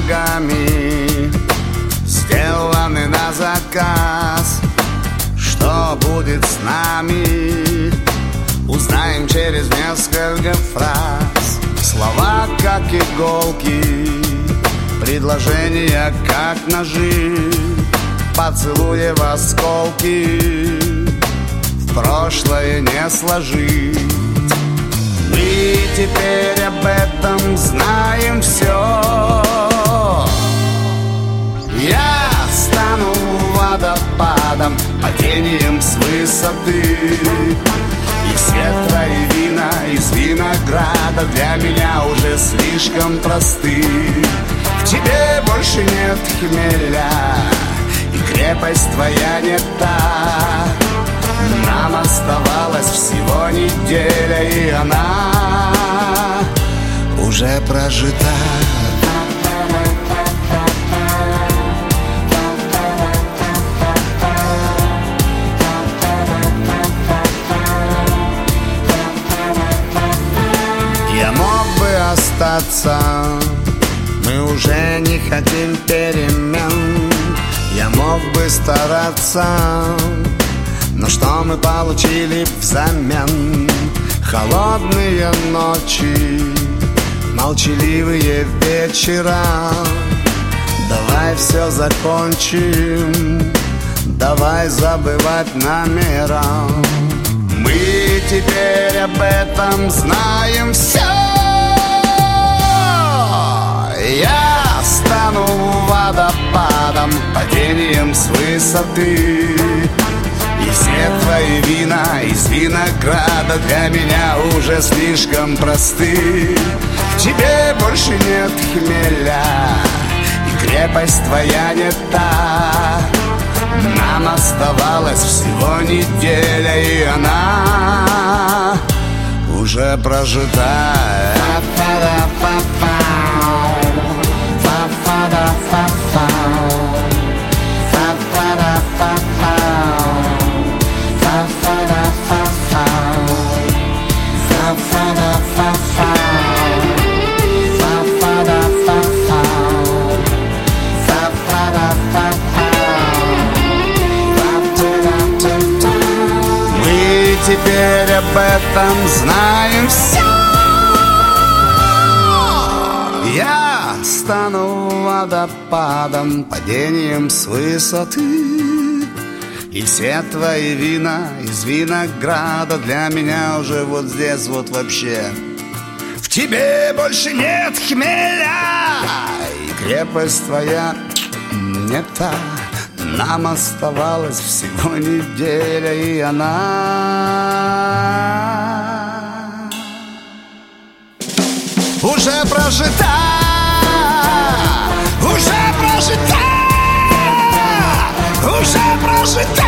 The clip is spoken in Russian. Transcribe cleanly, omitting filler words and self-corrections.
ногами, сделаны на заказ. Что будет с нами, узнаем через несколько фраз. Слова как иголки, предложения как ножи, поцелуя в осколки, в прошлое не сложить. Мы теперь об этом знаем все. Я стану водопадом, падением с высоты, и все твои вина из винограда для меня уже слишком просты. В тебе больше нет хмеля, и крепость твоя не та. Нам оставалось всего неделя, и она уже прожита. Я мог бы остаться, мы уже не хотим перемен. Я мог бы стараться, но что мы получили взамен? Холодные ночи, молчаливые вечера. Давай все закончим, давай забывать номера. Мы теперь об этом знаем все. Я стану водопадом, падением с высоты, и все твои вина из винограда для меня уже слишком просты. В тебе больше нет хмеля, и крепость твоя не та. Нам оставалось всего неделя, и она уже прожита. Мы теперь об этом знаем все. Я стану водопадом, падением с высоты, и все твои вина из винограда для меня уже вот здесь вот вообще. В тебе больше нет хмеля, и крепость твоя не та. Нам оставалось всего неделя, и она уже прожита, уже прожита, уже прожита.